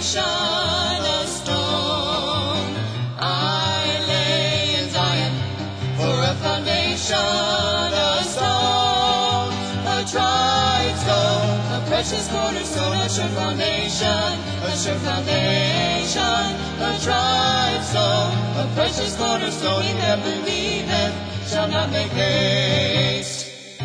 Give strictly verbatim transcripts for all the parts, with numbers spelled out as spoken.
foundation a stone. I lay in Zion for a foundation a stone. A tried stone, a precious cornerstone, a sure foundation, a sure foundation. A tried stone, a precious cornerstone, he that believeth shall not make haste.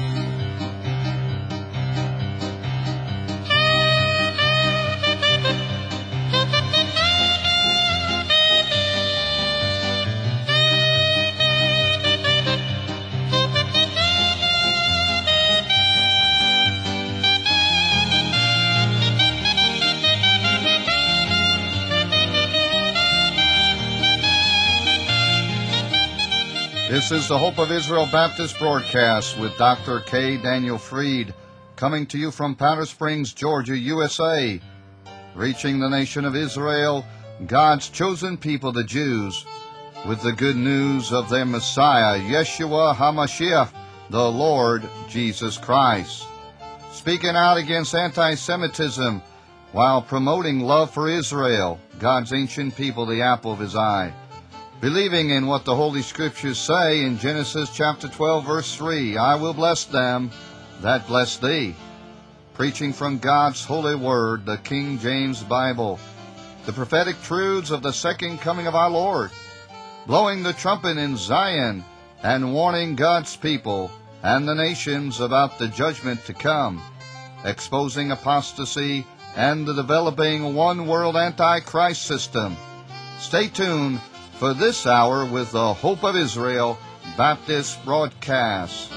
This is the Hope of Israel Baptist broadcast with Doctor K. Daniel Fried, coming to you from Powder Springs, Georgia, U S A, reaching the nation of Israel, God's chosen people, the Jews, with the good news of their Messiah, Yeshua HaMashiach, the Lord Jesus Christ, speaking out against anti-Semitism while promoting love for Israel, God's ancient people, the apple of his eye, believing in what the Holy Scriptures say in Genesis chapter twelve, verse three, I will bless them that bless thee. Preaching from God's holy word, the King James Bible, the prophetic truths of the second coming of our Lord, blowing the trumpet in Zion and warning God's people and the nations about the judgment to come, exposing apostasy and the developing one-world antichrist system. Stay tuned for this hour with the Hope of Israel Baptist broadcast.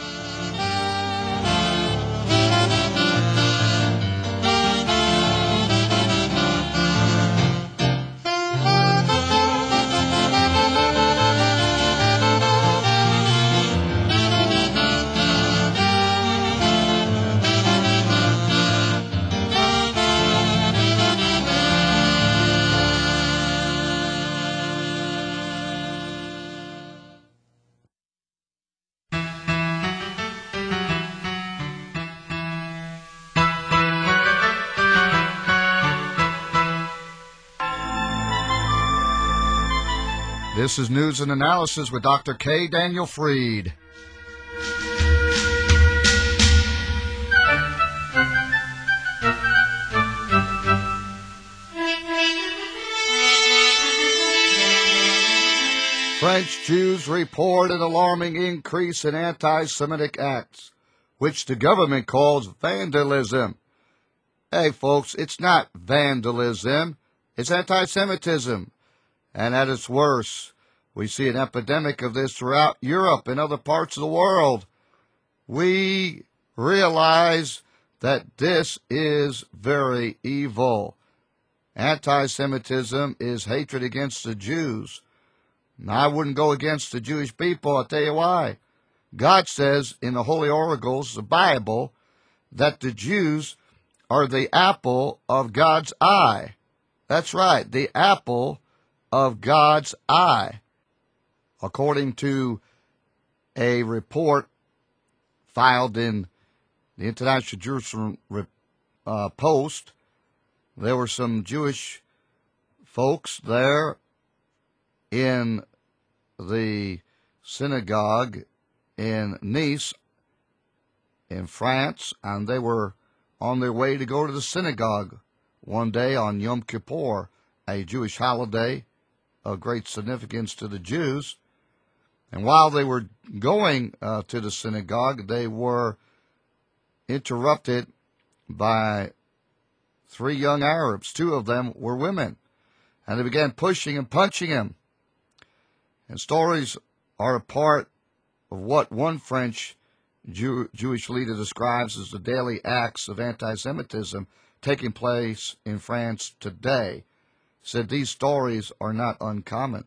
This is News and Analysis with Doctor K. Daniel Fried. French Jews report an alarming increase in anti-Semitic acts, which the government calls vandalism. Hey, folks, it's not vandalism, it's anti-Semitism. And at its worst, we see an epidemic of this throughout Europe and other parts of the world. We realize that this is very evil. Anti-Semitism is hatred against the Jews. Now, I wouldn't go against the Jewish people. I'll tell you why. God says in the Holy Oracles, the Bible, that the Jews are the apple of God's eye. That's right, the apple of God's eye. According to a report filed in the International Jerusalem uh, Post, there were some Jewish folks there in the synagogue in Nice, in France, and they were on their way to go to the synagogue one day on Yom Kippur, a Jewish holiday of great significance to the Jews. And while they were going uh, to the synagogue, they were interrupted by three young Arabs. Two of them were women, and they began pushing and punching him. And stories are a part of what one French Jew- Jewish leader describes as the daily acts of anti-Semitism taking place in France today. Said these stories are not uncommon.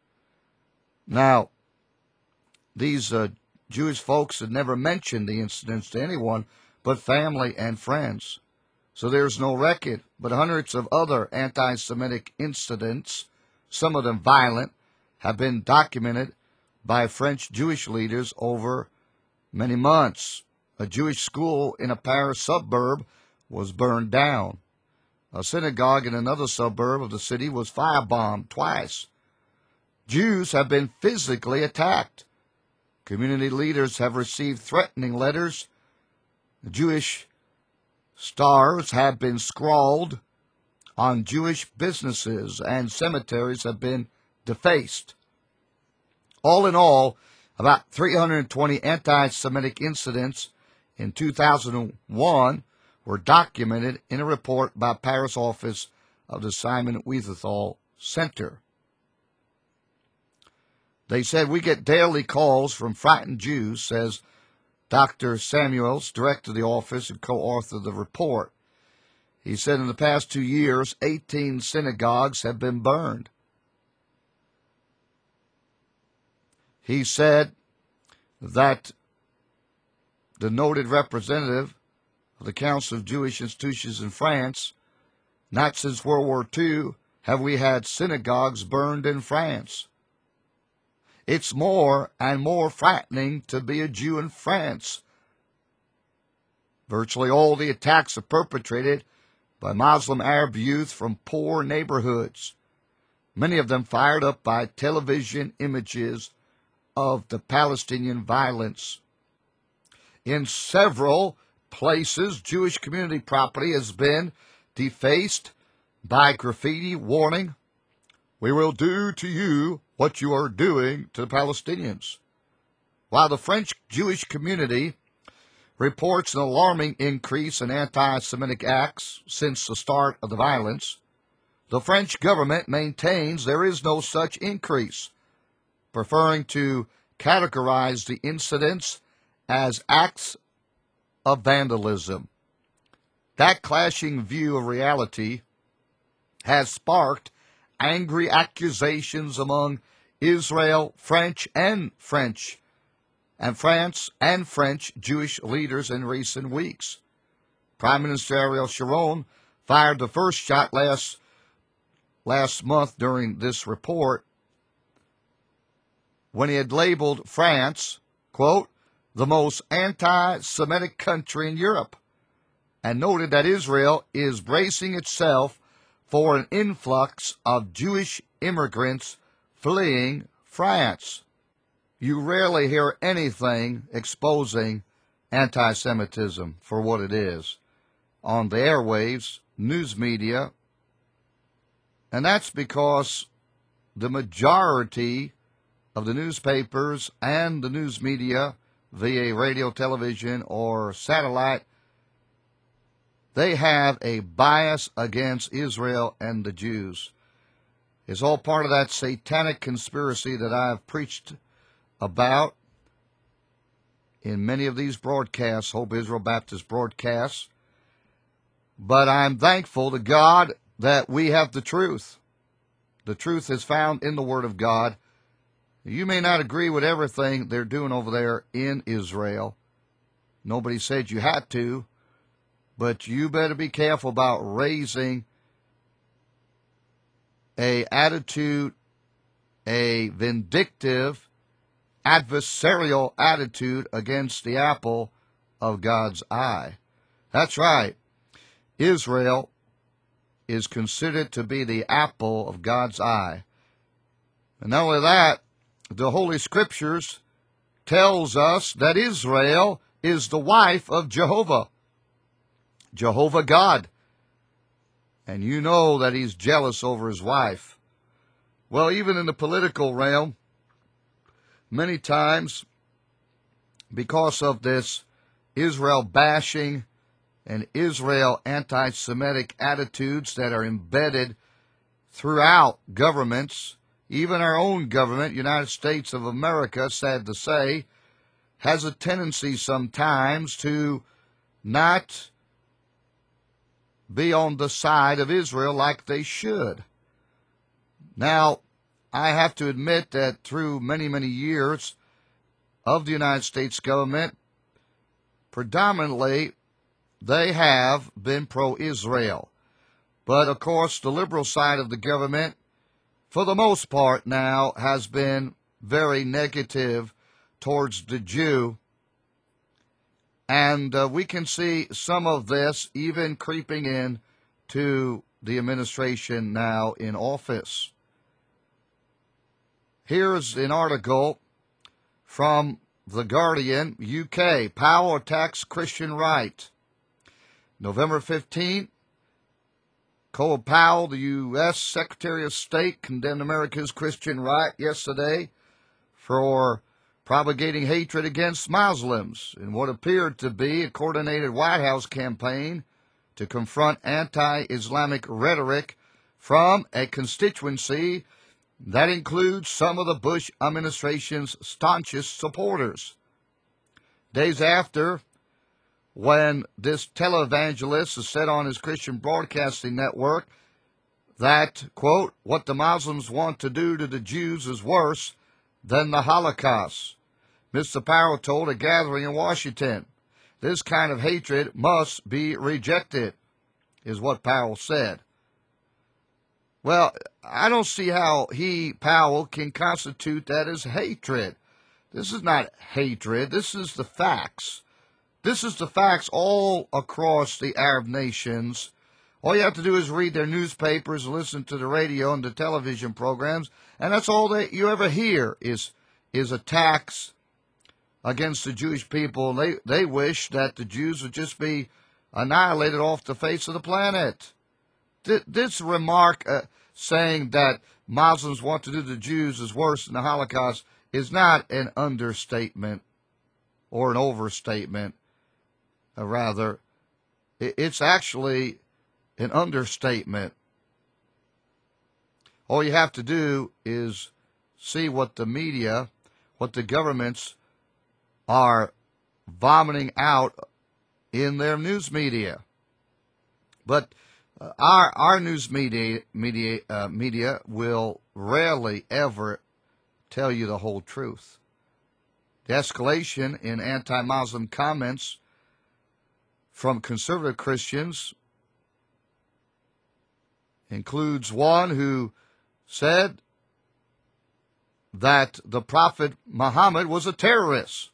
Now, these uh, Jewish folks had never mentioned the incidents to anyone but family and friends. So there's no record, but hundreds of other anti-Semitic incidents, some of them violent, have been documented by French Jewish leaders over many months. A Jewish school in a Paris suburb was burned down. A synagogue in another suburb of the city was firebombed twice. Jews have been physically attacked. Community leaders have received threatening letters. Jewish stars have been scrawled on Jewish businesses, and cemeteries have been defaced. All in all, about three hundred twenty anti-Semitic incidents in two thousand one were documented in a report by Paris office of the Simon Wiesenthal Center. They said, "We get daily calls from frightened Jews," says Doctor Samuels, director of the office and co-author of the report. He said in the past two years, eighteen synagogues have been burned. He said that the noted representative of the Council of Jewish Institutions in France, "Not since World War Two have we had synagogues burned in France. It's more and more frightening to be a Jew in France. Virtually all the attacks are perpetrated by Muslim Arab youth from poor neighborhoods, many of them fired up by television images of the Palestinian violence. In several places, Jewish community property has been defaced by graffiti warning, 'We will do to you what you are doing to the Palestinians.' While the French Jewish community reports an alarming increase in anti-Semitic acts since the start of the violence, the French government maintains there is no such increase, preferring to categorize the incidents as acts of vandalism. That clashing view of reality has sparked angry accusations among Israel, French and French, and France and French Jewish leaders in recent weeks. Prime Minister Ariel Sharon fired the first shot last, last month during this report when he had labeled France, quote, the most anti-Semitic country in Europe, and noted that Israel is bracing itself for an influx of Jewish immigrants fleeing France. You rarely hear anything exposing anti-Semitism for what it is on the airwaves, news media, and that's because the majority of the newspapers and the news media via radio, television, or satellite, they have a bias against Israel and the Jews. It's all part of that satanic conspiracy that I've preached about in many of these broadcasts, Hope Israel Baptist broadcasts. But I'm thankful to God that we have the truth. The truth is found in the Word of God. You may not agree with everything they're doing over there in Israel. Nobody said you had to, but you better be careful about raising a attitude, a vindictive, adversarial attitude against the apple of God's eye. That's right. Israel is considered to be the apple of God's eye. And not only that, the Holy Scriptures tells us that Israel is the wife of Jehovah, Jehovah God. And you know that he's jealous over his wife. Well, even in the political realm, many times, because of this Israel bashing and Israel anti-Semitic attitudes that are embedded throughout governments, even our own government, United States of America, sad to say, has a tendency sometimes to not be on the side of Israel like they should. Now, I have to admit that through many, many years of the United States government, predominantly they have been pro-Israel. But, of course, the liberal side of the government, for the most part now, has been very negative towards the Jew. And uh, we can see some of this even creeping in to the administration now in office. Here's an article from The Guardian, U K. Powell attacks Christian right. November fifteenth, Colin Powell, the U S Secretary of State, condemned America's Christian right yesterday for propagating hatred against Muslims in what appeared to be a coordinated White House campaign to confront anti-Islamic rhetoric from a constituency that includes some of the Bush administration's staunchest supporters. Days after, when this televangelist has said on his Christian Broadcasting Network that, quote, what the Muslims want to do to the Jews is worse than the Holocaust. Mister Powell told a gathering in Washington, this kind of hatred must be rejected, is what Powell said. Well, I don't see how he, Powell, can constitute that as hatred. This is not hatred. This is the facts. This is the facts all across the Arab nations. All you have to do is read their newspapers, listen to the radio and the television programs, and that's all that you ever hear is, is attacks against the Jewish people. They, they wish that the Jews would just be annihilated off the face of the planet. Th- this remark uh, saying that Muslims want to do to the Jews is worse than the Holocaust is not an understatement or an overstatement. Uh, rather, it, it's actually an understatement. All you have to do is see what the media, what the governments are vomiting out in their news media. But uh, our our news media media uh, media will rarely ever tell you the whole truth. The escalation in anti-Muslim comments from conservative Christians includes one who said that the Prophet Muhammad was a terrorist.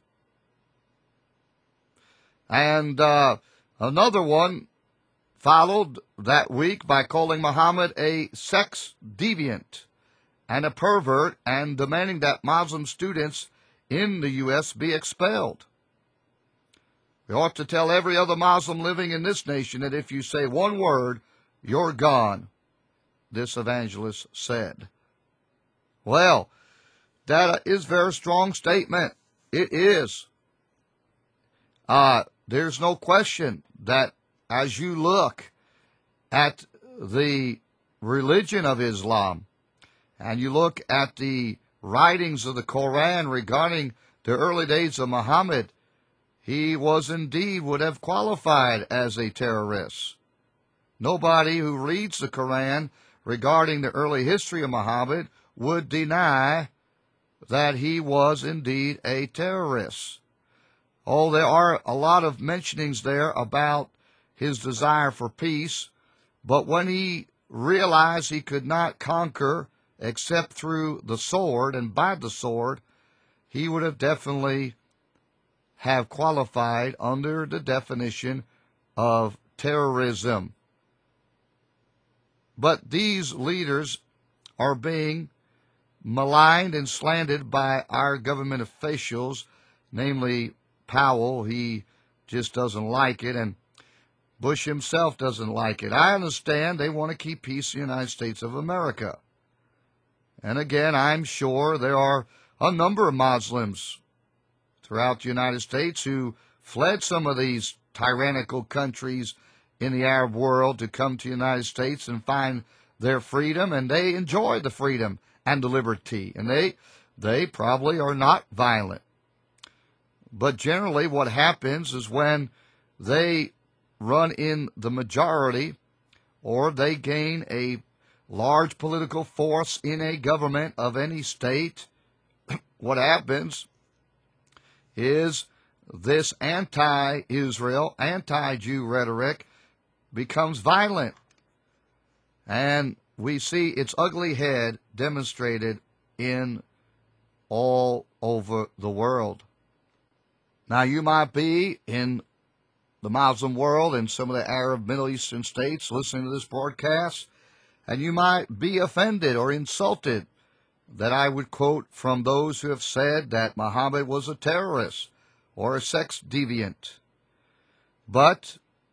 And uh, another one followed that week by calling Muhammad a sex deviant and a pervert and demanding that Muslim students in the U S be expelled. We ought to tell every other Muslim living in this nation that if you say one word, you're gone, this evangelist said. Well, that is a very strong statement. It is. Uh, there's no question that as you look at the religion of Islam and you look at the writings of the Quran regarding the early days of Muhammad, he was indeed would have qualified as a terrorist. Nobody who reads the Quran regarding the early history of Muhammad would deny that he was indeed a terrorist. Oh, there are a lot of mentionings there about his desire for peace, but when he realized he could not conquer except through the sword and by the sword, he would have definitely have qualified under the definition of terrorism. But these leaders are being maligned and slandered by our government officials, namely Powell. He just doesn't like it, and Bush himself doesn't like it. I understand they want to keep peace in the United States of America. And again, I'm sure there are a number of Muslims throughout the United States who fled some of these tyrannical countries in the Arab world to come to the United States and find their freedom, and they enjoy the freedom and the liberty, and they they probably are not violent. But generally what happens is when they run in the majority or they gain a large political force in a government of any state, what happens is this anti-Israel, anti-Jew rhetoric becomes violent. And we see its ugly head demonstrated in all over the world. Now, you might be in the Muslim world and some of the Arab Middle Eastern states listening to this broadcast, and you might be offended or insulted that I would quote from those who have said that Muhammad was a terrorist or a sex deviant. But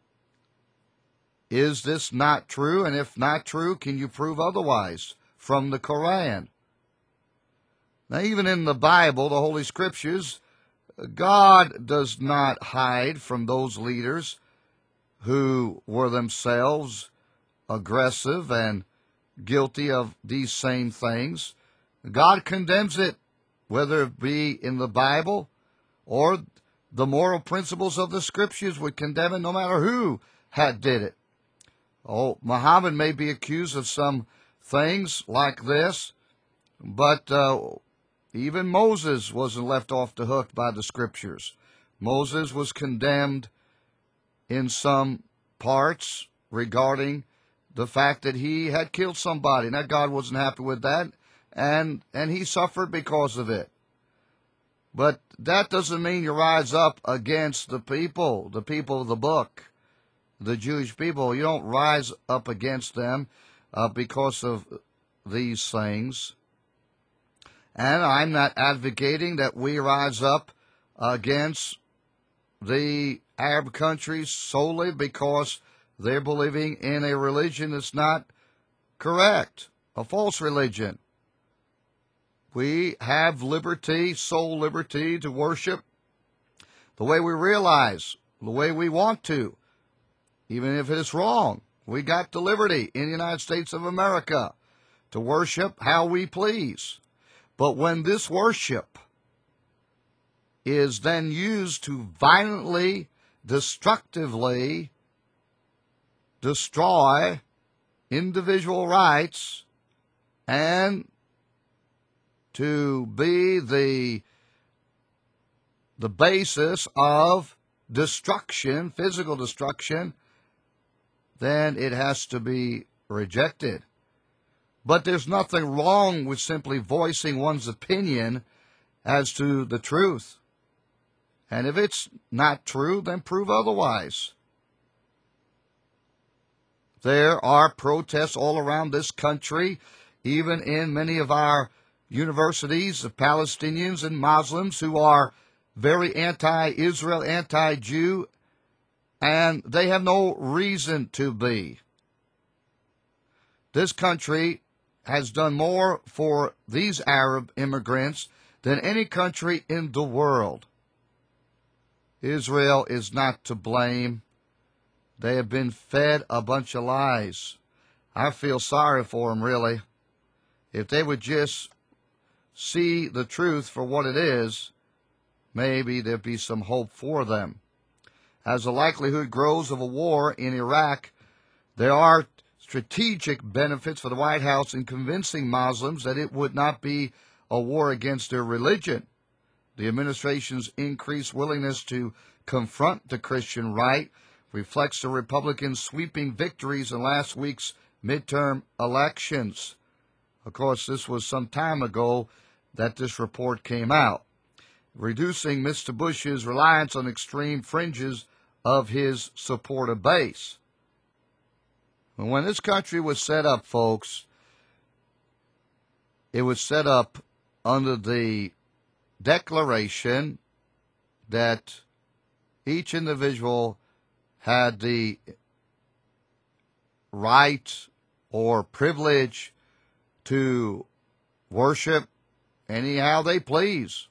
is this not true? And if not true, can you prove otherwise from the Quran? Now, even in the Bible, the Holy Scriptures, God does not hide from those leaders who were themselves aggressive and guilty of these same things. God condemns it, whether it be in the Bible or the moral principles of the Scriptures would condemn it no matter who had did it. Oh, Muhammad may be accused of some things like this, but uh, even Moses wasn't left off the hook by the Scriptures. Moses was condemned in some parts regarding the fact that he had killed somebody. Now, God wasn't happy with that, and, and he suffered because of it. But that doesn't mean you rise up against the people, the people of the book, the Jewish people. You don't rise up against them uh, because of these things. And I'm not advocating that we rise up against the Arab countries solely because they're believing in a religion that's not correct, a false religion. We have liberty, soul liberty, to worship the way we realize, the way we want to, even if it is wrong. We got the liberty in the United States of America to worship how we please. But when this worship is then used to violently, destructively destroy individual rights and to be the, the basis of destruction, physical destruction, then it has to be rejected. But there's nothing wrong with simply voicing one's opinion as to the truth. And if it's not true, then prove otherwise. There are protests all around this country, even in many of our universities of Palestinians and Muslims who are very anti-Israel, anti-Jew, and they have no reason to be. This country has done more for these Arab immigrants than any country in the world. Israel is not to blame. They have been fed a bunch of lies. I feel sorry for them, really. If they would just see the truth for what it is, maybe there'd be some hope for them. As the likelihood grows of a war in Iraq, there are strategic benefits for the White House in convincing Muslims that it would not be a war against their religion. The administration's increased willingness to confront the Christian right reflects the Republicans' sweeping victories in last week's midterm elections. Of course, this was some time ago that this report came out, reducing Mister Bush's reliance on extreme fringes of his supporter base. When this country was set up, folks, it was set up under the declaration that each individual had the right or privilege to worship anyhow they please.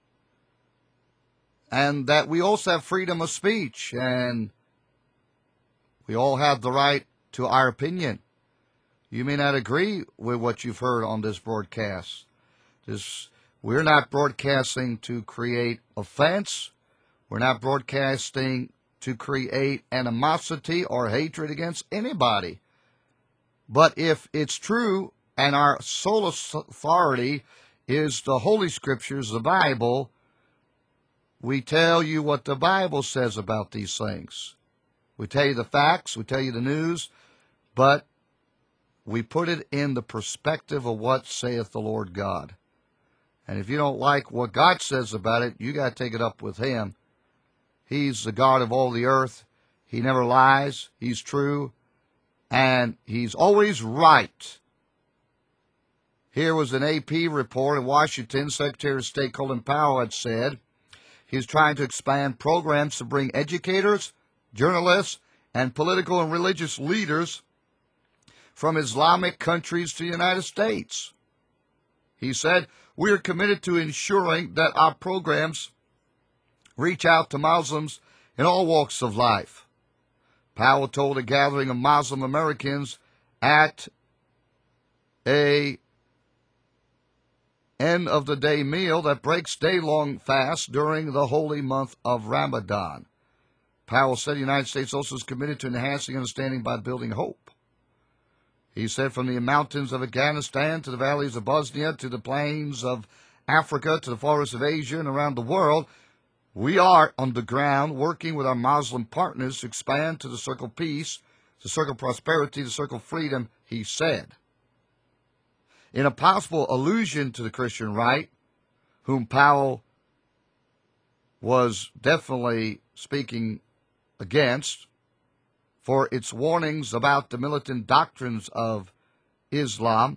And that we also have freedom of speech, and we all have the right to our opinion. You may not agree with what you've heard on this broadcast. This, we're not broadcasting to create offense. We're not broadcasting to create animosity or hatred against anybody. But if it's true, and our sole authority is the Holy Scriptures, the Bible, we tell you what the Bible says about these things. We tell you the facts, we tell you the news, but we put it in the perspective of what saith the Lord God. And if you don't like what God says about it, you got to take it up with Him. He's the God of all the earth. He never lies. He's true. And he's always right. Here was an A P report in Washington. Secretary of State Colin Powell had said he's trying to expand programs to bring educators, journalists, and political and religious leaders from Islamic countries to the United States. He said, we are committed to ensuring that our programs reach out to Muslims in all walks of life. Powell told a gathering of Muslim Americans at a end-of-the-day meal that breaks day-long fast during the holy month of Ramadan. Powell said the United States also is committed to enhancing understanding by building hope. He said from the mountains of Afghanistan to the valleys of Bosnia to the plains of Africa to the forests of Asia and around the world, we are on the ground working with our Muslim partners to expand to the circle of peace, the circle of prosperity, the circle of freedom, he said. In a possible allusion to the Christian right, whom Powell was definitely speaking against, for its warnings about the militant doctrines of Islam,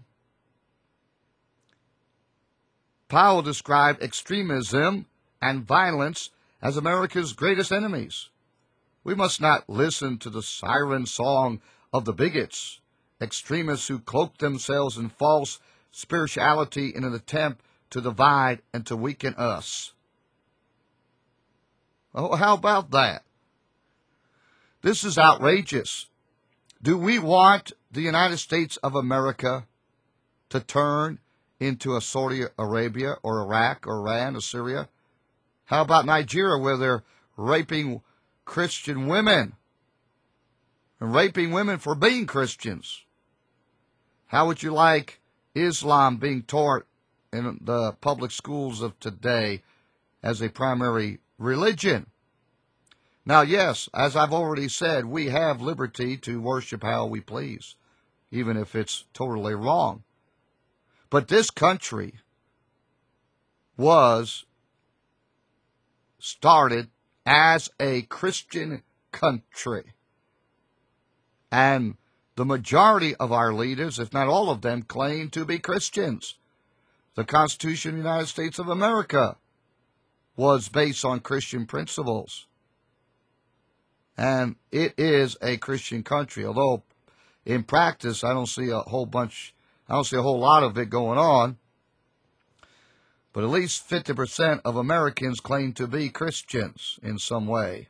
Powell described extremism and violence as America's greatest enemies. We must not listen to the siren song of the bigots, extremists who cloak themselves in false spirituality in an attempt to divide and to weaken us. Oh, how about that? This is outrageous. Do we want the United States of America to turn into a Saudi Arabia or Iraq or Iran or Syria? How about Nigeria, where they're raping Christian women and raping women for being Christians? How would you like Islam being taught in the public schools of today as a primary religion? Now, yes, as I've already said, we have liberty to worship how we please, even if it's totally wrong. But this country was started as a Christian country. And the majority of our leaders, if not all of them, claim to be Christians. The Constitution of the United States of America was based on Christian principles. And it is a Christian country, although in practice I don't see a whole bunch, I don't see a whole lot of it going on. But at least fifty percent of Americans claim to be Christians in some way.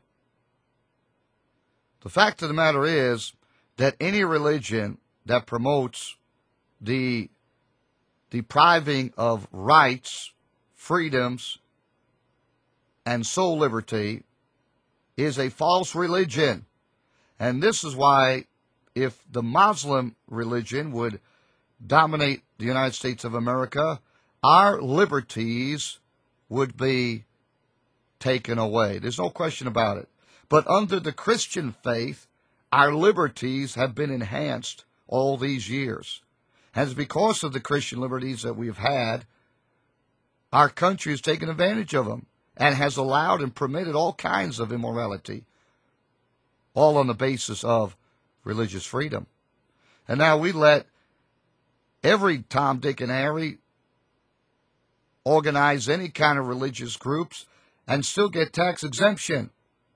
The fact of the matter is that any religion that promotes the depriving of rights, freedoms, and soul liberty is a false religion. And this is why if the Muslim religion would dominate the United States of America, our liberties would be taken away. There's no question about it. But under the Christian faith, our liberties have been enhanced all these years. And it's because of the Christian liberties that we've had, our country has taken advantage of them and has allowed and permitted all kinds of immorality, all on the basis of religious freedom. And now we let every Tom, Dick, and Harry organize any kind of religious groups and still get tax exemption.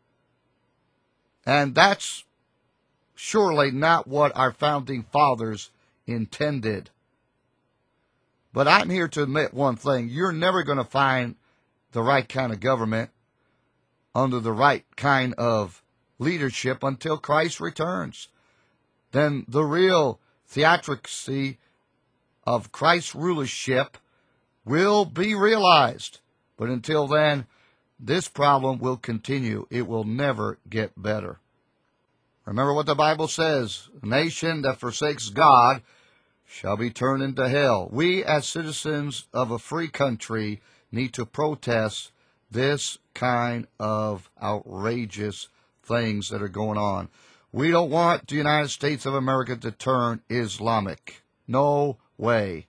And that's surely not what our founding fathers intended. But I'm here to admit one thing. You're never going to find the right kind of government under the right kind of leadership until Christ returns. Then the real theocracy of Christ's rulership will be realized. But until then, this problem will continue. It will never get better. Remember what the Bible says, a nation that forsakes God shall be turned into hell. We, as citizens of a free country, need to protest this kind of outrageous things that are going on. We don't want the United States of America to turn Islamic. No way.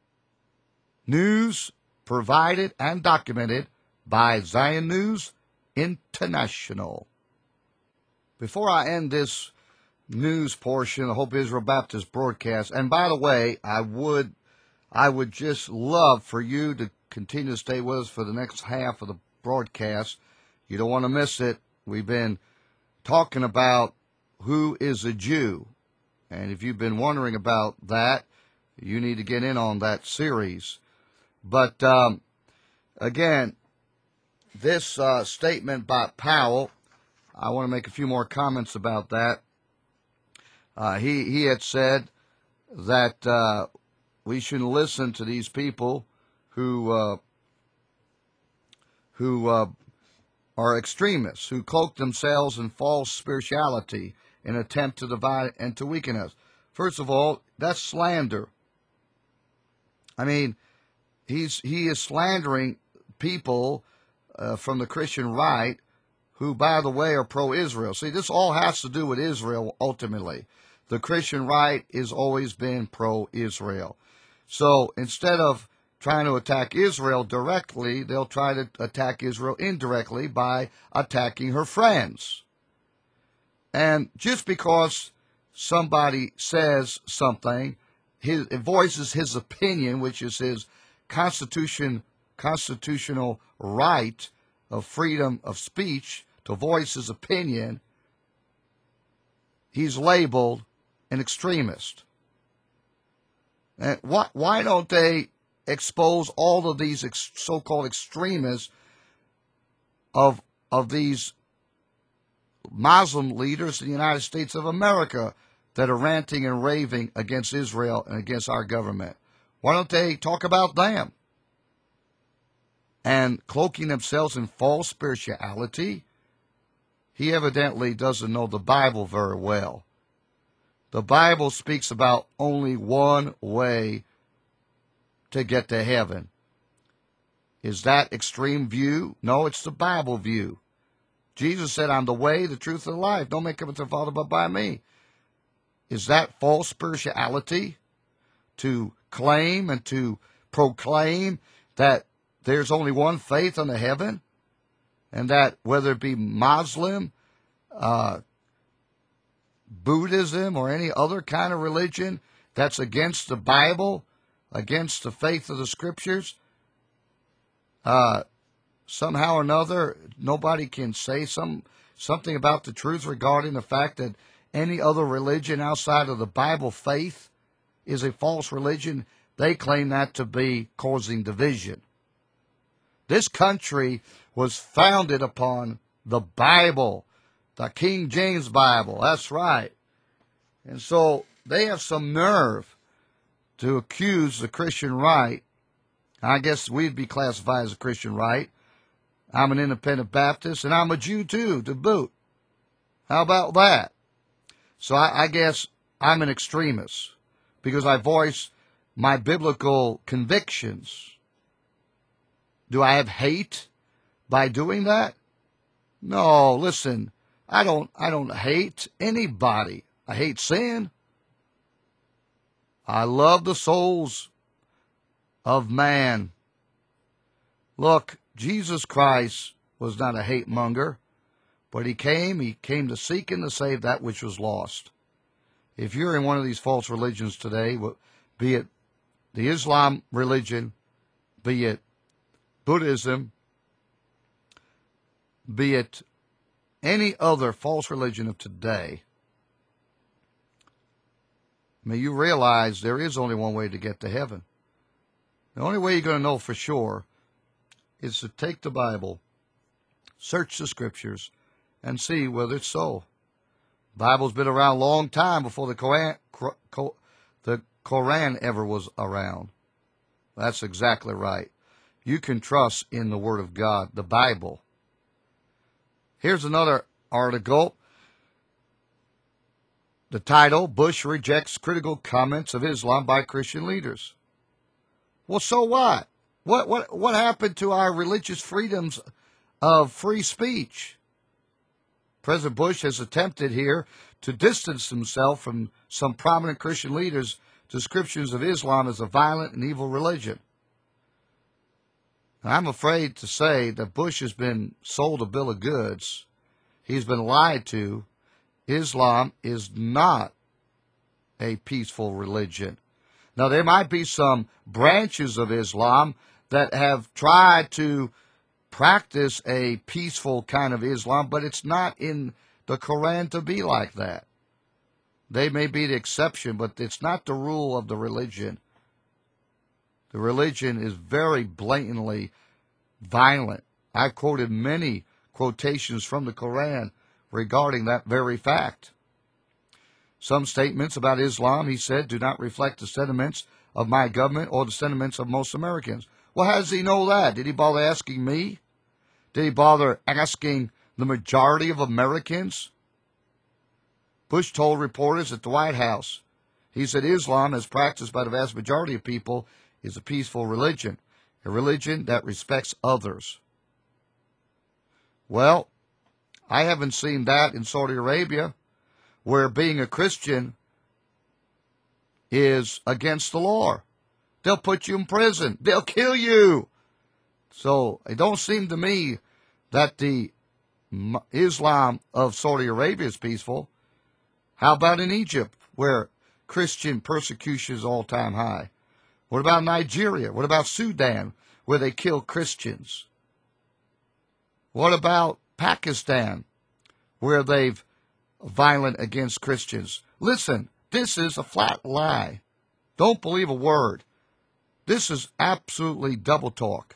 News provided and documented by Zion News International. Before I end this news portion of the Hope Israel Baptist broadcast, and by the way, I would I would just love for you to continue to stay with us for the next half of the broadcast. You don't want to miss it. We've been talking about who is a Jew. And if you've been wondering about that, you need to get in on that series. But um, again, this uh, statement by Powell, I want to make a few more comments about that. Uh, he, he had said that uh, we shouldn't listen to these people who uh, who uh, are extremists, who cloak themselves in false spirituality in an attempt to divide and to weaken us. First of all, that's slander. I mean, he's he is slandering people uh, from the Christian right who, by the way, are pro-Israel. See, this all has to do with Israel ultimately. The Christian right has always been pro-Israel. So instead of trying to attack Israel directly, they'll try to attack Israel indirectly by attacking her friends. And just because somebody says something, his, it voices his opinion, which is his constitution, constitutional right of freedom of speech to voice his opinion, he's labeled an extremist. And why, why don't they expose all of these ex, so-called extremists of, of these Muslim leaders in the United States of America that are ranting and raving against Israel and against our government? Why don't they talk about them? And cloaking themselves in false spirituality, he evidently doesn't know the Bible very well. The Bible speaks about only one way to get to heaven. Is that extreme view? No, it's the Bible view. Jesus said, I'm the way, the truth, and the life. No man cometh to the Father but by me. Is that false spirituality to claim and to proclaim that there's only one faith unto heaven? And that whether it be Muslim, uh, Buddhism, or any other kind of religion that's against the Bible, against the faith of the Scriptures, uh, somehow or another, nobody can say some something about the truth regarding the fact that any other religion outside of the Bible faith is a false religion. They claim that to be causing division. This country was founded upon the Bible, the King James Bible. That's right. And so they have some nerve to accuse the Christian right. I guess we'd be classified as a Christian right. I'm an independent Baptist, and I'm a Jew too, to boot. How about that? So I, I guess I'm an extremist because I voice my biblical convictions. Do I have hate by doing that? No, listen, I don't I don't hate anybody. I hate sin. I love the souls of man. Look, Jesus Christ was not a hate monger, but he came, he came to seek and to save that which was lost. If you're in one of these false religions today, be it the Islam religion, be it Buddhism, be it any other false religion of today, may you realize there is only one way to get to heaven. The only way you're going to know for sure is to take the Bible, search the Scriptures, and see whether it's so. The Bible's been around a long time before the Koran, the Koran ever was around. That's exactly right. You can trust in the Word of God, the Bible. Here's another article. The title, Bush Rejects Critical Comments of Islam by Christian Leaders. Well, so what? What what what happened to our religious freedoms of free speech? President Bush has attempted here to distance himself from some prominent Christian leaders' descriptions of Islam as a violent and evil religion. And I'm afraid to say that Bush has been sold a bill of goods. He's been lied to. Islam is not a peaceful religion. Now, there might be some branches of Islam that have tried to practice a peaceful kind of Islam, but it's not in the Quran to be like that. They may be the exception, but it's not the rule of the religion. The religion is very blatantly violent. I've quoted many quotations from the Quran regarding that very fact. Some statements about Islam, he said, do not reflect the sentiments of my government or the sentiments of most Americans. Well, how does he know that? Did he bother asking me? Did he bother asking the majority of Americans? Bush told reporters at the White House, he said Islam, as practiced by the vast majority of people, is a peaceful religion, a religion that respects others. Well, I haven't seen that in Saudi Arabia, where being a Christian is against the law. They'll put you in prison. They'll kill you. So it don't seem to me that the Islam of Saudi Arabia is peaceful. How about in Egypt, where Christian persecution is all-time high? What about Nigeria? What about Sudan, where they kill Christians? What about Pakistan, where they've violent against Christians? Listen, this is a flat lie. Don't believe a word. This is absolutely double talk.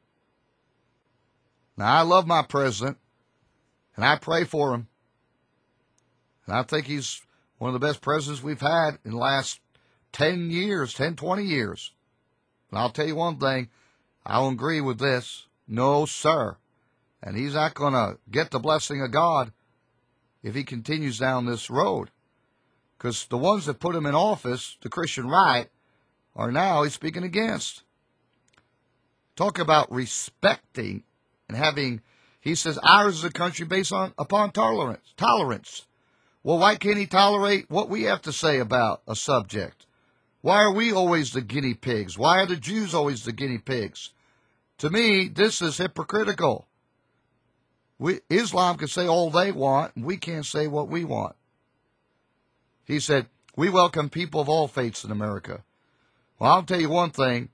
Now, I love my president, and I pray for him. And I think he's one of the best presidents we've had in the last ten years, ten, twenty years. And I'll tell you one thing, I don't agree with this. No, sir. And he's not going to get the blessing of God if he continues down this road. Because the ones that put him in office, the Christian right, are now he's speaking against. Talk about respecting and having, he says, ours is a country based on upon tolerance. Tolerance. Well, why can't he tolerate what we have to say about a subject? Why are we always the guinea pigs? Why are the Jews always the guinea pigs? To me, this is hypocritical. We, Islam can say all they want, and we can't say what we want. He said, we welcome people of all faiths in America. Well, I'll tell you one thing.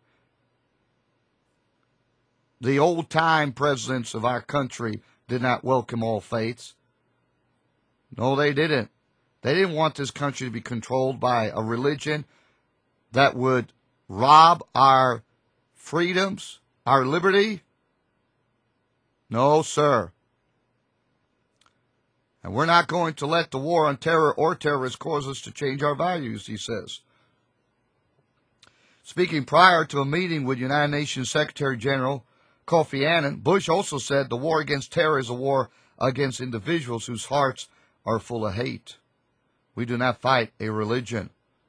The old-time presidents of our country did not welcome all faiths. No, they didn't. They didn't want this country to be controlled by a religion that would rob our freedoms, our liberty. No, sir. And we're not going to let the war on terror or terrorists cause us to change our values, he says. Speaking prior to a meeting with United Nations Secretary General Kofi Annan, Bush also said the war against terror is a war against individuals whose hearts are full of hate. We do not fight a religion.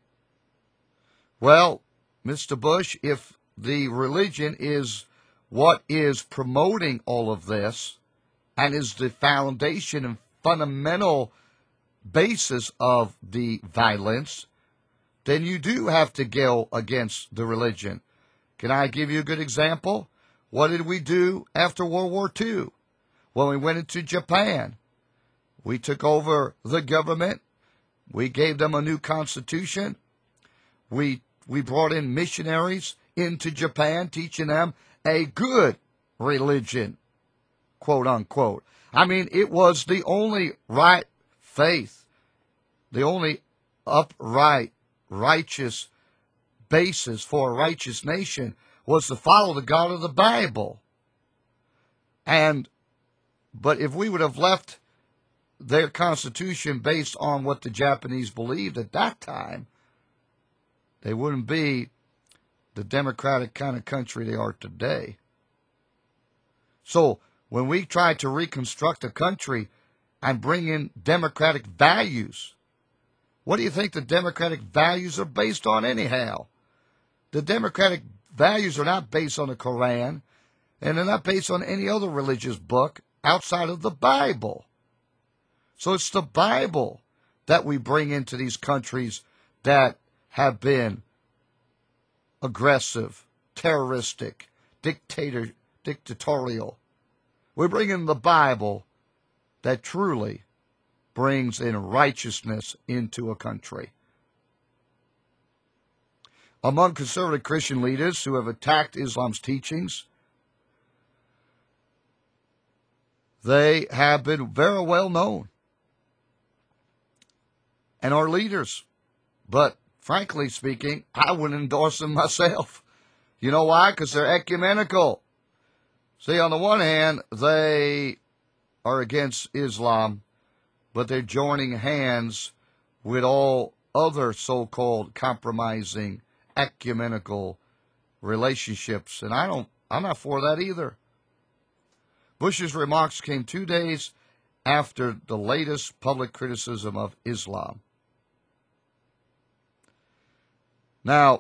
Well, Mister Bush, if the religion is what is promoting all of this and is the foundation and fundamental basis of the violence, then you do have to go against the religion. Can I give you a good example? What did we do after World War Two? When we went into Japan, we took over the government. We gave them a new constitution. We we brought in missionaries into Japan, teaching them a good religion, quote unquote. I mean, it was the only right faith, the only upright, righteous basis for a righteous nation was to follow the God of the Bible. And, but if we would have left their constitution based on what the Japanese believed at that time, they wouldn't be the democratic kind of country they are today. So when we try to reconstruct a country and bring in democratic values, what do you think the democratic values are based on anyhow? The democratic values are not based on the Quran, and they're not based on any other religious book outside of the Bible. So it's the Bible that we bring into these countries that have been aggressive, terroristic, dictator, dictatorial. We bring in the Bible that truly brings in righteousness into a country. Among conservative Christian leaders who have attacked Islam's teachings, they have been very well known and are leaders. But frankly speaking, I wouldn't endorse them myself. You know why? Because they're ecumenical. See, on the one hand, they are against Islam, but they're joining hands with all other so-called compromising ecumenical relationships. And I don't, I'm not for that either. Bush's remarks came two days after the latest public criticism of Islam. Now,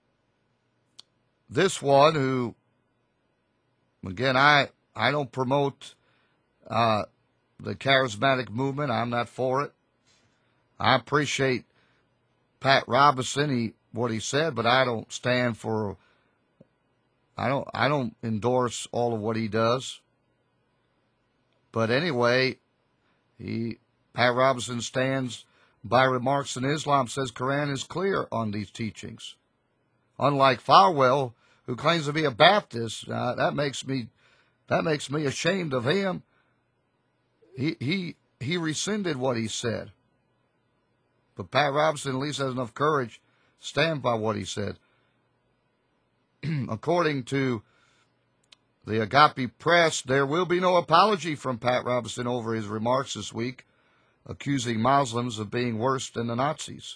this one who, again, I, I don't promote uh, the charismatic movement. I'm not for it. I appreciate Pat Robertson, he, what he said, but I don't stand for, I don't, I don't endorse all of what he does. But anyway, he, Pat Robertson stands by remarks in Islam, says Quran is clear on these teachings. Unlike Farwell, who claims to be a Baptist, uh, that makes me, that makes me ashamed of him. He he he rescinded what he said. But Pat Robertson at least has enough courage to stand by what he said. According to the Agape Press, there will be no apology from Pat Robertson over his remarks this week, accusing Muslims of being worse than the Nazis.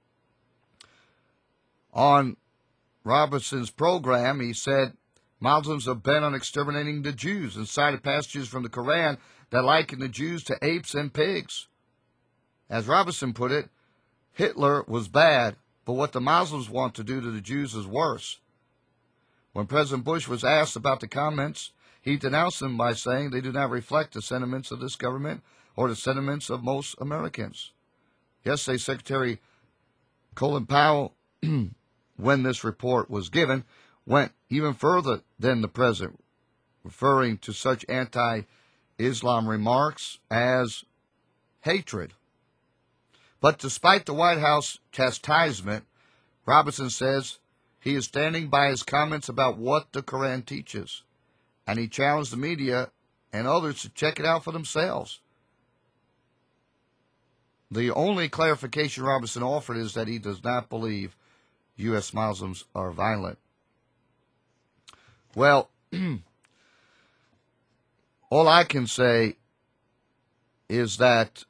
On Robertson's program, he said Muslims are bent on exterminating the Jews and cited passages from the Quran that liken the Jews to apes and pigs. As Robertson put it, Hitler was bad, but what the Muslims want to do to the Jews is worse. When President Bush was asked about the comments, he denounced them by saying they do not reflect the sentiments of this government or the sentiments of most Americans. Yesterday, Secretary Colin Powell, when this report was given, went even further than the president, referring to such anti-Islam remarks as hatred. But despite the White House chastisement, Robertson says he is standing by his comments about what the Quran teaches, and he challenged the media and others to check it out for themselves. The only clarification Robertson offered is that he does not believe U S Muslims are violent. Well, all I can say is that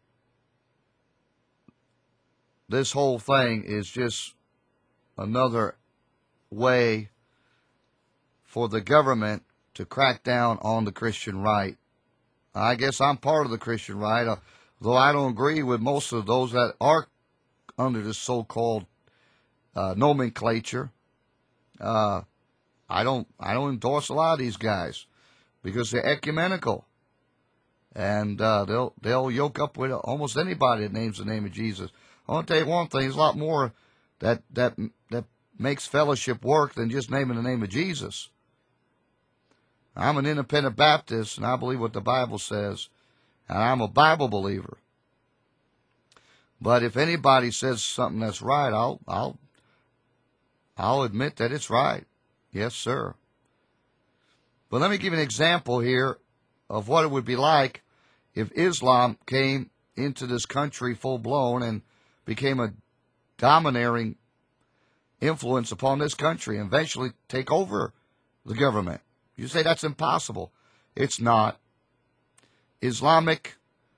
this whole thing is just another way for the government to crack down on the Christian right. I guess I'm part of the Christian right, uh, though I don't agree with most of those that are under this so-called uh, nomenclature. Uh, I don't, I don't endorse a lot of these guys because they're ecumenical, and uh, they'll they'll yoke up with almost anybody that names the name of Jesus. I want to tell you one thing: there's a lot more that that that makes fellowship work than just naming the name of Jesus. I'm an independent Baptist, and I believe what the Bible says, and I'm a Bible believer. But if anybody says something that's right, I'll I'll I'll admit that it's right. Yes, sir. But let me give you an example here of what it would be like if Islam came into this country full-blown and became a domineering influence upon this country and eventually take over the government. You say that's impossible. It's not. Islamic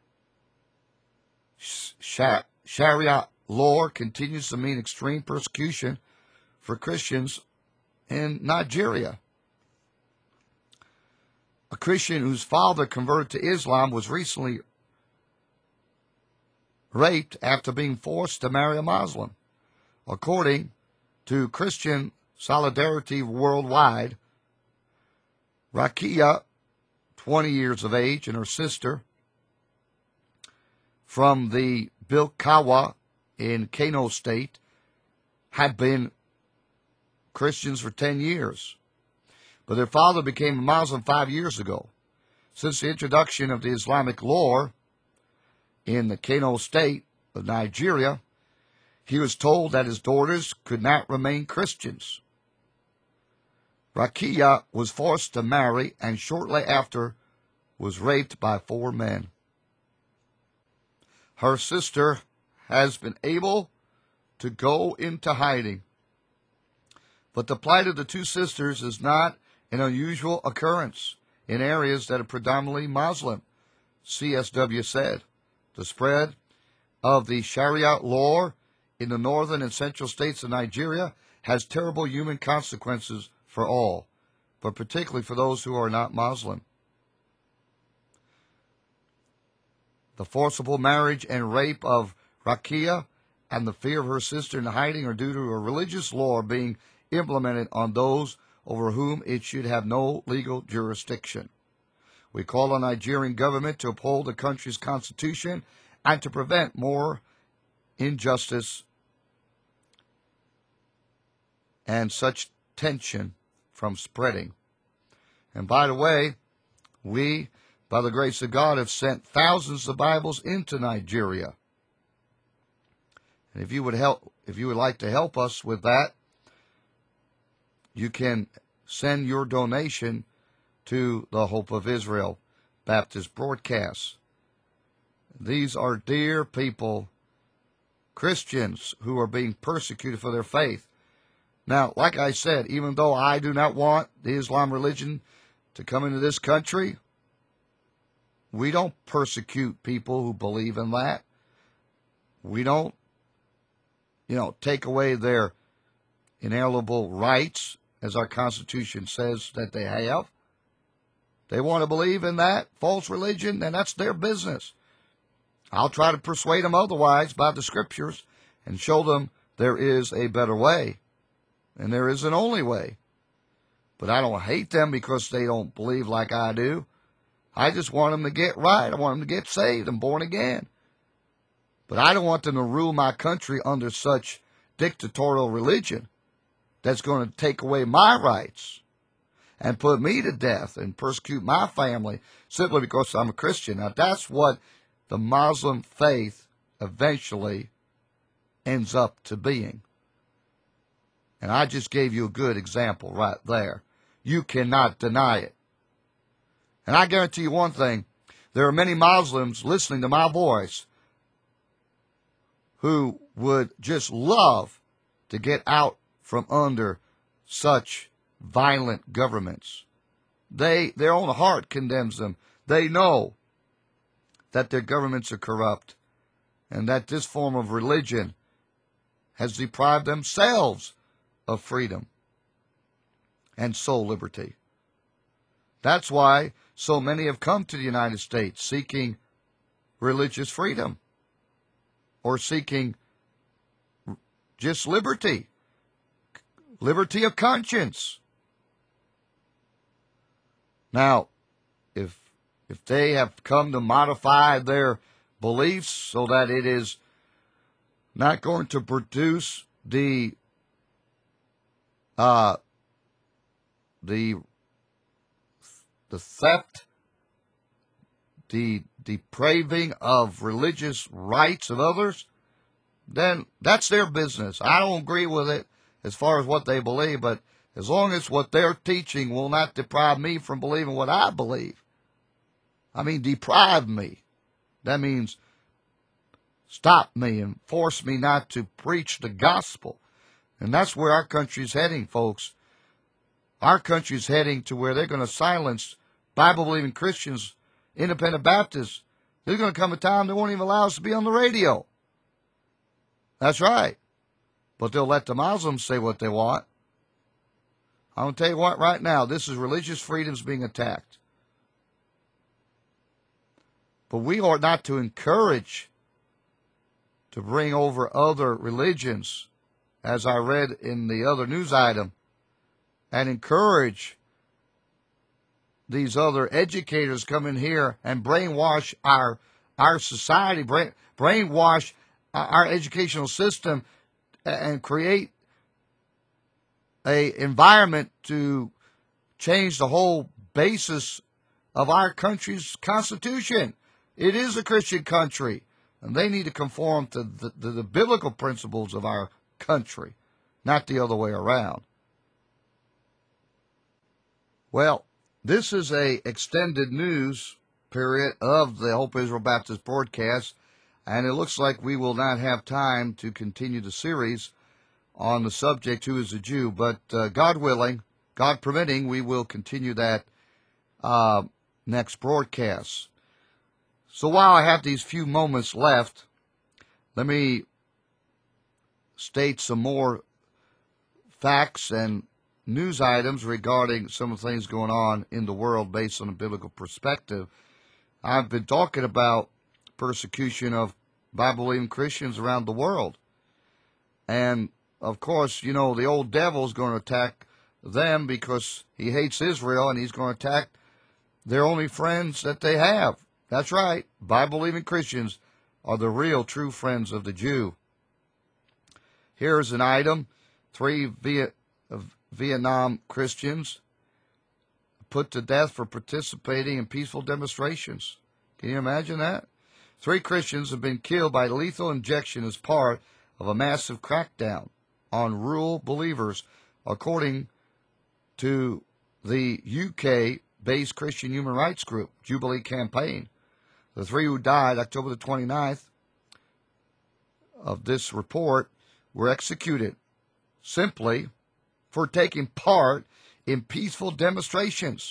Sharia law continues to mean extreme persecution for Christians in Nigeria. A Christian whose father converted to Islam was recently raped after being forced to marry a Muslim. According to Christian Solidarity Worldwide, Rakia, twenty years of age, and her sister from the Bilkawa in Kano State had been Christians for ten years. but their father became a Muslim five years ago. Since the introduction of the Islamic law in the Kano state of Nigeria, he was told that his daughters could not remain Christians. Rakia was forced to marry and shortly after was raped by four men. Her sister has been able to go into hiding. But the plight of the two sisters is not an unusual occurrence in areas that are predominantly Muslim, C S W said. The spread of the Sharia law in the northern and central states of Nigeria has terrible human consequences for all, but particularly for those who are not Muslim. The forcible marriage and rape of Rakia and the fear of her sister in hiding are due to a religious law being implemented on those over whom it should have no legal jurisdiction. We call on the Nigerian government to uphold the country's constitution and to prevent more injustice and such tension from spreading. And by the way, we, by the grace of God, have sent thousands of Bibles into Nigeria. And if you would help, if you would like to help us with that, you can send your donation to the Hope of Israel Baptist broadcasts. These are dear people, Christians who are being persecuted for their faith. Now, like I said, even though I do not want the Islam religion to come into this country, we don't persecute people who believe in that. We don't, you know, take away their inalienable rights, as our Constitution says that they have. They want to believe in that false religion, and that's their business. I'll try to persuade them otherwise by the Scriptures and show them there is a better way, and there is an only way. But I don't hate them because they don't believe like I do. I just want them to get right. I want them to get saved and born again. But I don't want them to rule my country under such dictatorial religion that's going to take away my rights and put me to death and persecute my family simply because I'm a Christian. Now, that's what the Muslim faith eventually ends up to being. And I just gave you a good example right there. You cannot deny it. And I guarantee you one thing, there are many Muslims listening to my voice who would just love to get out from under such violent governments. They, their own heart condemns them. They know that their governments are corrupt and that this form of religion has deprived themselves of freedom and soul liberty. That's why so many have come to the United States seeking religious freedom or seeking just liberty, liberty of conscience. Now, if if they have come to modify their beliefs so that it is not going to produce the uh, the the theft, the depraving of religious rights of others, then that's their business. I don't agree with it as far as what they believe, but as long as what they're teaching will not deprive me from believing what I believe. I mean, deprive me. That means stop me and force me not to preach the gospel. And that's where our country's heading, folks. Our country's heading to where they're going to silence Bible-believing Christians, independent Baptists. There's going to come a time they won't even allow us to be on the radio. That's right. But they'll let the Muslims say what they want. I'm going to tell you what right now, this is religious freedoms being attacked. But we ought not to encourage to bring over other religions, as I read in the other news item, and encourage these other educators come in here and brainwash our our society, brain, brainwash our educational system, and create a environment to change the whole basis of our country's constitution. It is a Christian country, and they need to conform to the, to the biblical principles of our country, not the other way around. Well, this is a extended news period of the Hope Israel Baptist broadcast, and it looks like we will not have time to continue the series on the subject, who is a Jew, but uh, God willing, God permitting, we will continue that uh, next broadcast. So while I have these few moments left, let me state some more facts and news items regarding some of the things going on in the world based on a biblical perspective. I've been talking about persecution of Bible-believing Christians around the world. And, of course, you know, the old devil's going to attack them because he hates Israel, and he's going to attack their only friends that they have. That's right. Bible-believing Christians are the real true friends of the Jew. Here's an item. Three Viet, uh, Vietnam Christians put to death for participating in peaceful demonstrations. Can you imagine that? Three Christians have been killed by lethal injection as part of a massive crackdown on rural believers, according to the U K-based Christian human rights group, Jubilee Campaign. The three who died October the twenty-ninth of this report were executed simply for taking part in peaceful demonstrations.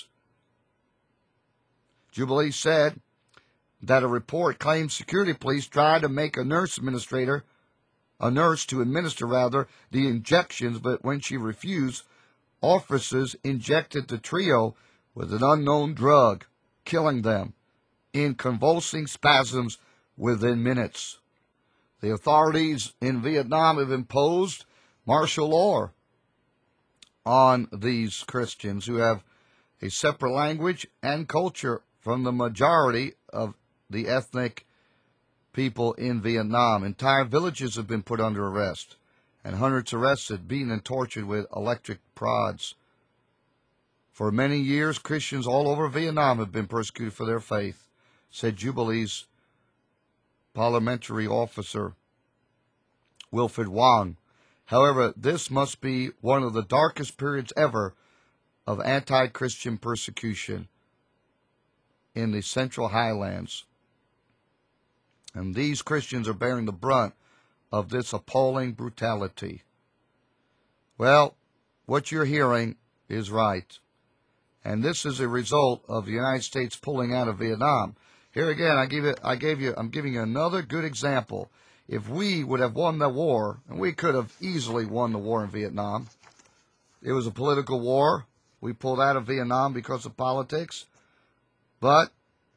Jubilee said that a report claims security police tried to make a nurse administrator, a nurse to administer rather, the injections, but when she refused, officers injected the trio with an unknown drug, killing them in convulsing spasms within minutes. The authorities in Vietnam have imposed martial law on these Christians who have a separate language and culture from the majority of the ethnic people in Vietnam. Entire villages have been put under arrest, and hundreds arrested, beaten, and tortured with electric prods. For many years, Christians all over Vietnam have been persecuted for their faith, said Jubilee's parliamentary officer, Wilfred Wong. However, this must be one of the darkest periods ever of anti-Christian persecution in the Central Highlands. And these Christians are bearing the brunt of this appalling brutality. Well, what you're hearing is right. And this is a result of the United States pulling out of Vietnam. Here again, I give it, I gave you, I'm giving you another good example. If we would have won the war, and we could have easily won the war in Vietnam, it was a political war. We pulled out of Vietnam because of politics, but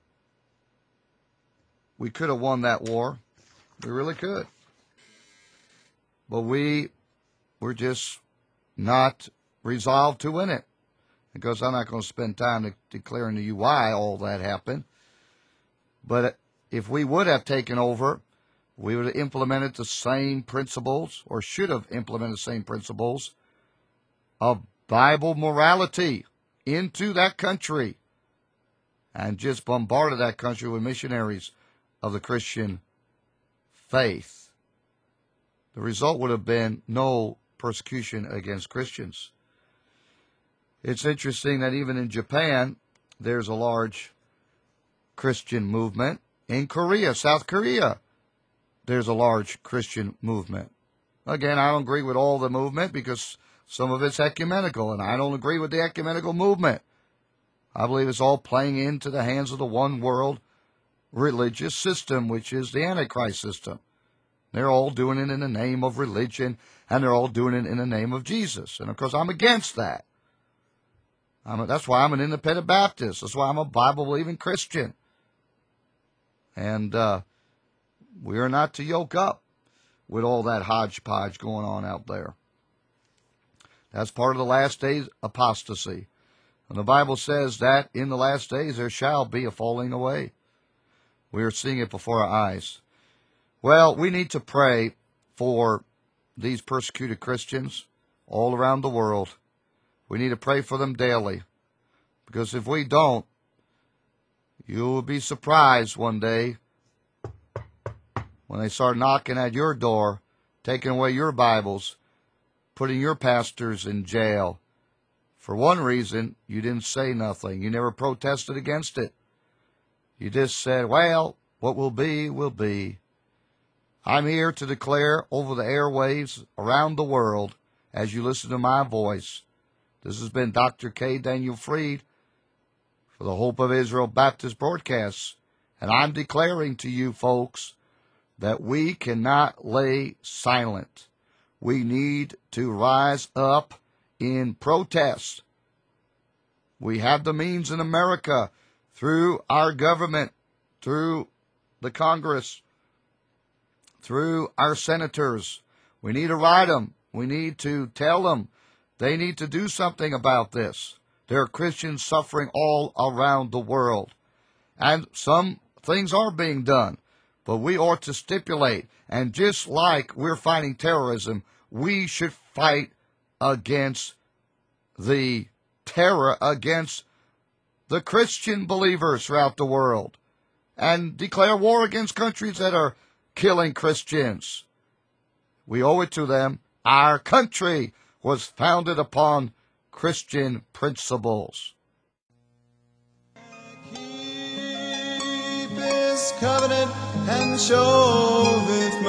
we could have won that war. We really could. But we were just not resolved to win it, because I'm not going to spend time declaring to you why all that happened. But if we would have taken over, we would have implemented the same principles, or should have implemented the same principles of Bible morality into that country, and just bombarded that country with missionaries of the Christian faith. The result would have been no persecution against Christians. It's interesting that even in Japan, there's a large Christian movement. In Korea, South Korea, there's a large Christian movement. Again, I don't agree with all the movement because some of it's ecumenical, and I don't agree with the ecumenical movement. I believe it's all playing into the hands of the one world religious system, which is the Antichrist system. They're all doing it in the name of religion, and they're all doing it in the name of Jesus. And, of course, I'm against that. I'm a, that's why I'm an independent Baptist. That's why I'm a Bible-believing Christian. And uh, we are not to yoke up with all that hodgepodge going on out there. That's part of the last days apostasy. And the Bible says that in the last days there shall be a falling away. We are seeing it before our eyes. Well, we need to pray for these persecuted Christians all around the world. We need to pray for them daily. Because if we don't, you will be surprised one day when they start knocking at your door, taking away your Bibles, putting your pastors in jail. For one reason, you didn't say nothing. You never protested against it. You just said, well, what will be, will be. I'm here to declare over the airwaves around the world, as you listen to my voice. This has been Doctor K. Daniel Fried for the Hope of Israel Baptist Broadcasts. And I'm declaring to you folks that we cannot lay silent. We need to rise up in protest. We have the means in America through our government, through the Congress, through our senators. We need to write them. We need to tell them they need to do something about this. There are Christians suffering all around the world. And some things are being done. But we ought to stipulate, and just like we're fighting terrorism, we should fight against the terror against the Christian believers throughout the world, and declare war against countries that are killing Christians. We owe it to them. Our country was founded upon Christian principles. Keep his covenant and showeth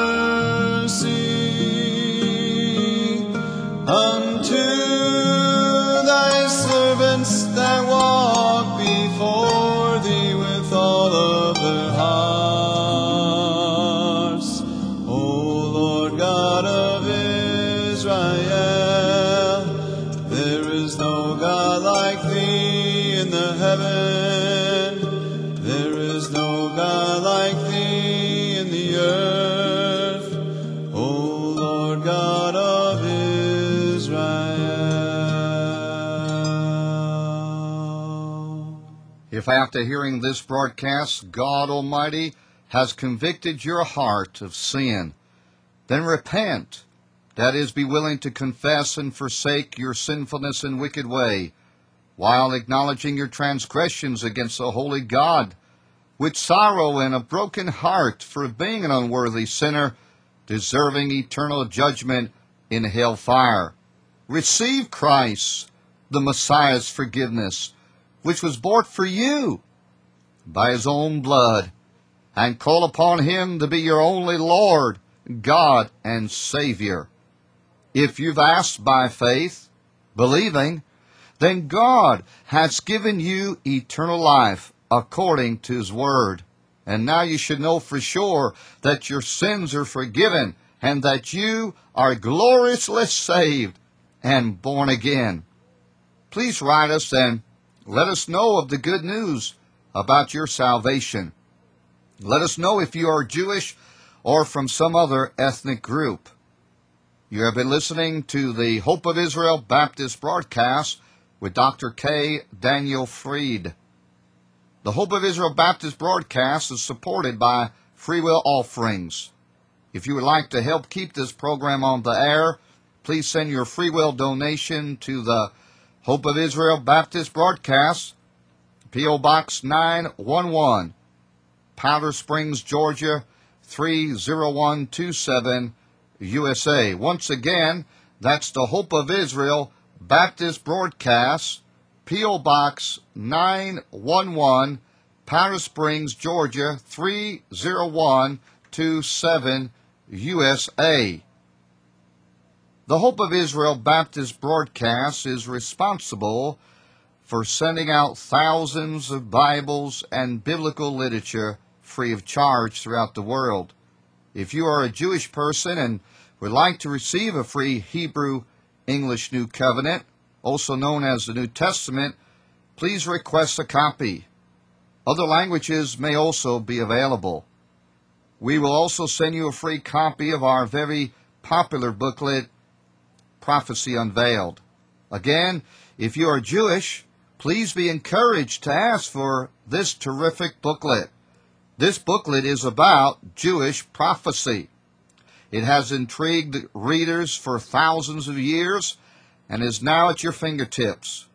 mercy unto thy servants that walk before thee with all of their hearts. O Lord God of Israel, there is no God like thee in the heaven. There is no God like thee in the earth. O Lord God of Israel. If after hearing this broadcast, God Almighty has convicted your heart of sin, then repent. That is, be willing to confess and forsake your sinfulness and wicked way, while acknowledging your transgressions against the holy God, with sorrow and a broken heart for being an unworthy sinner, deserving eternal judgment in hell fire. Receive Christ, the Messiah's forgiveness, which was bought for you by his own blood, and call upon him to be your only Lord, God, and Savior. If you've asked by faith, believing, then God has given you eternal life according to his word. And now you should know for sure that your sins are forgiven and that you are gloriously saved and born again. Please write us and let us know of the good news about your salvation. Let us know if you are Jewish or from some other ethnic group. You have been listening to the Hope of Israel Baptist broadcast with Doctor K. Daniel Fried. The Hope of Israel Baptist broadcast is supported by free will offerings. If you would like to help keep this program on the air, please send your free will donation to the Hope of Israel Baptist broadcast, P O Box nine one one, Powder Springs, Georgia three zero one two seven, U S A. Once again, that's the Hope of Israel Baptist broadcast, P O Box nine one one, Powder Springs, Georgia three zero one two seven, U S A. The Hope of Israel Baptist broadcast is responsible for sending out thousands of Bibles and biblical literature free of charge throughout the world. If you are a Jewish person and would like to receive a free Hebrew English New Covenant, also known as the New Testament, please request a copy. Other languages may also be available. We will also send you a free copy of our very popular booklet, Prophecy Unveiled. Again, if you are Jewish, please be encouraged to ask for this terrific booklet. This booklet is about Jewish prophecy. It has intrigued readers for thousands of years and is now at your fingertips.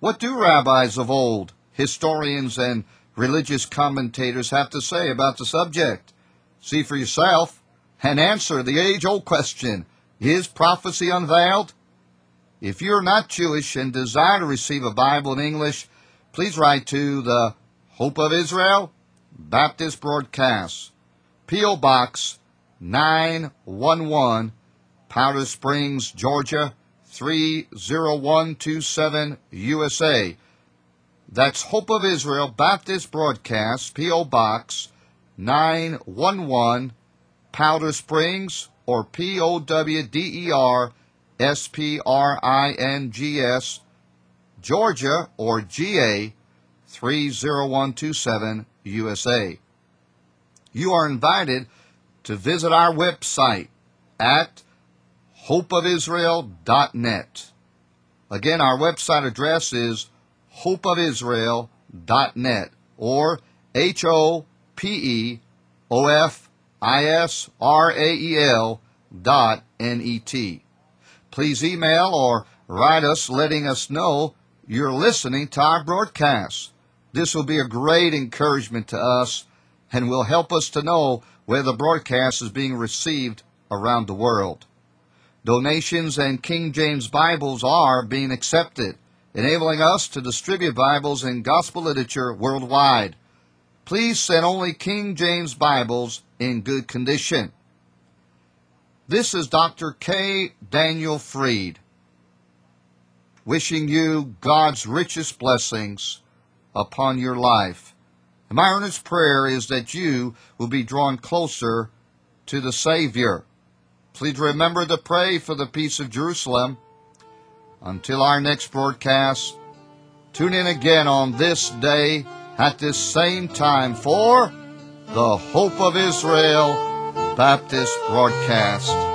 What do rabbis of old, historians, and religious commentators have to say about the subject? See for yourself and answer the age-old question, is prophecy unveiled? If you're not Jewish and desire to receive a Bible in English, please write to the Hope of Israel Baptist Broadcast, P O. Box nine one one, Powder Springs, Georgia, three zero one two seven, U S A. That's Hope of Israel Baptist Broadcast, P O. Box nine one one, Powder Springs, or P O W D E R S P R I N G S, Georgia, or G A, three zero one two seven, U S A. You are invited to visit our website at hope of israel dot net. Again, our website address is hope of israel dot net, or H O P E O F I S R A E L dot N E T. Please email or write us letting us know you're listening to our broadcast. This will be a great encouragement to us and will help us to know where the broadcast is being received around the world. Donations and King James Bibles are being accepted, enabling us to distribute Bibles and gospel literature worldwide. Please send only King James Bibles in good condition. This is Doctor K. Daniel Fried, wishing you God's richest blessings upon your life. And my earnest prayer is that you will be drawn closer to the Savior. Please remember to pray for the peace of Jerusalem. Until our next broadcast, tune in again on this day at this same time for the Hope of Israel Baptist Broadcast.